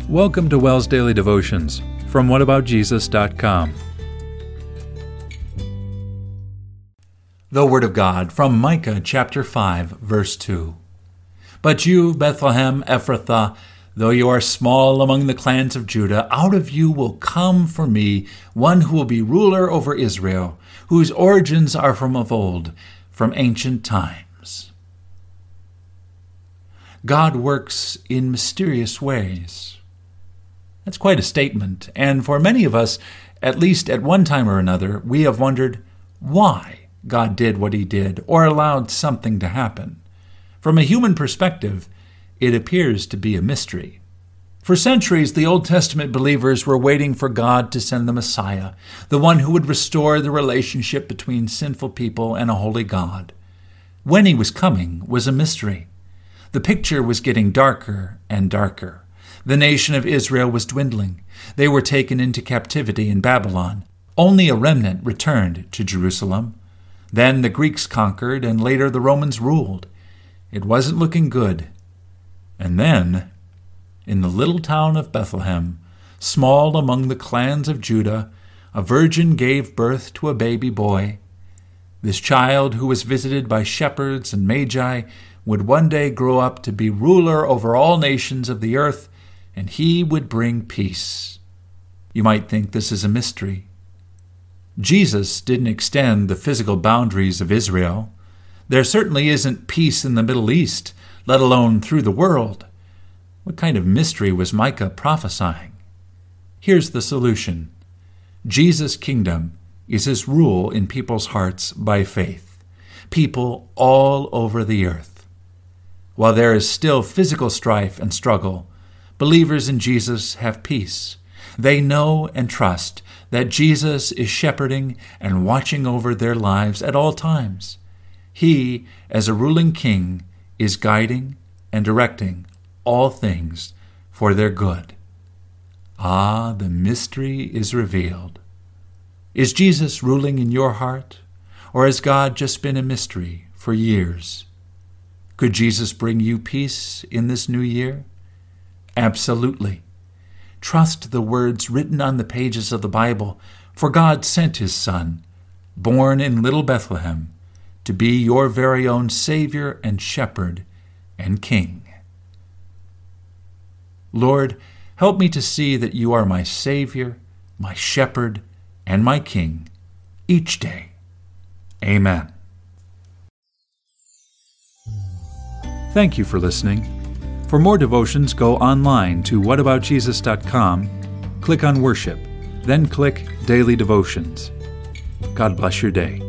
Welcome to Wells Daily Devotions from whataboutjesus.com. The Word of God from Micah chapter 5, verse 2. But you, Bethlehem Ephrathah, though you are small among the clans of Judah, out of you will come for me one who will be ruler over Israel, whose origins are from of old, from ancient times. God works in mysterious ways. That's quite a statement, and for many of us, at least at one time or another, we have wondered why God did what he did or allowed something to happen. From a human perspective, it appears to be a mystery. For centuries, the Old Testament believers were waiting for God to send the Messiah, the one who would restore the relationship between sinful people and a holy God. When he was coming was a mystery. The picture was getting darker and darker. The nation of Israel was dwindling. They were taken into captivity in Babylon. Only a remnant returned to Jerusalem. Then the Greeks conquered, and later the Romans ruled. It wasn't looking good. And then, in the little town of Bethlehem, small among the clans of Judah, a virgin gave birth to a baby boy. This child, who was visited by shepherds and magi, would one day grow up to be ruler over all nations of the earth, and he would bring peace. You might think this is a mystery. Jesus didn't extend the physical boundaries of Israel. There certainly isn't peace in the Middle East, let alone through the world. What kind of mystery was Micah prophesying? Here's the solution. Jesus' kingdom is his rule in people's hearts by faith. People all over the earth. While there is still physical strife and struggle, believers in Jesus have peace. They know and trust that Jesus is shepherding and watching over their lives at all times. He, as a ruling king, is guiding and directing all things for their good. Ah, the mystery is revealed. Is Jesus ruling in your heart, or has God just been a mystery for years? Could Jesus bring you peace in this new year? Absolutely. Trust the words written on the pages of the Bible, for God sent his Son, born in little Bethlehem, to be your very own Savior and Shepherd and King. Lord, help me to see that you are my Savior, my Shepherd, and my King each day. Amen. Thank you for listening. For more devotions, go online to whataboutjesus.com, click on Worship, then click Daily Devotions. God bless your day.